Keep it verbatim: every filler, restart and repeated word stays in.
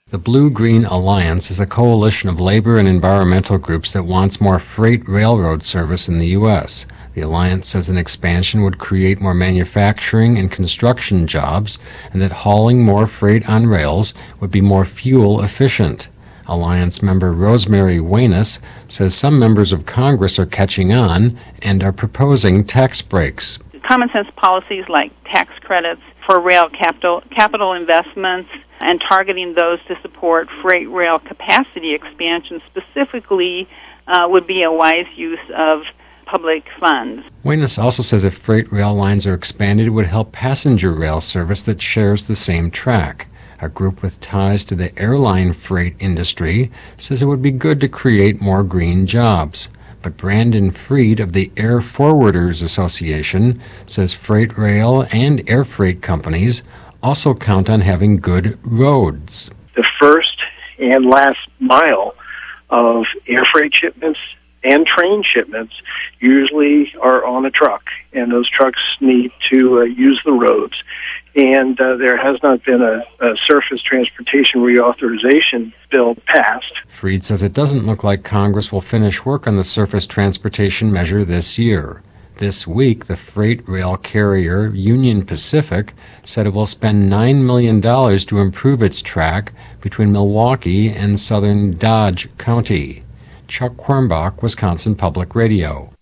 The Blue-Green Alliance is a coalition of labor and environmental groups that wants more freight railroad service in the U S The alliance says an expansion would create more manufacturing and construction jobs and that hauling more freight on rails would be more fuel efficient. Alliance member Rosemary Wainus says some members of Congress are catching on and are proposing tax breaks. Common sense policies like tax credits for rail capital, capital investments and targeting those to support freight rail capacity expansion specifically uh, would be a wise use of public funds. Wainus also says if freight rail lines are expanded, it would help passenger rail service that shares the same track. A group with ties to the airline freight industry says it would be good to create more green jobs. But Brandon Freed of the Air Forwarders Association says freight rail and air freight companies also count on having good roads. The first and last mile of air freight shipments and train shipments usually are on a truck, and those trucks need to uh, use the roads. And uh, there has not been a, a surface transportation reauthorization bill passed. Freed says it doesn't look like Congress will finish work on the surface transportation measure this year. This week, the freight rail carrier Union Pacific said it will spend nine million dollars to improve its track between Milwaukee and southern Dodge County. Chuck Quirmbach, Wisconsin Public Radio.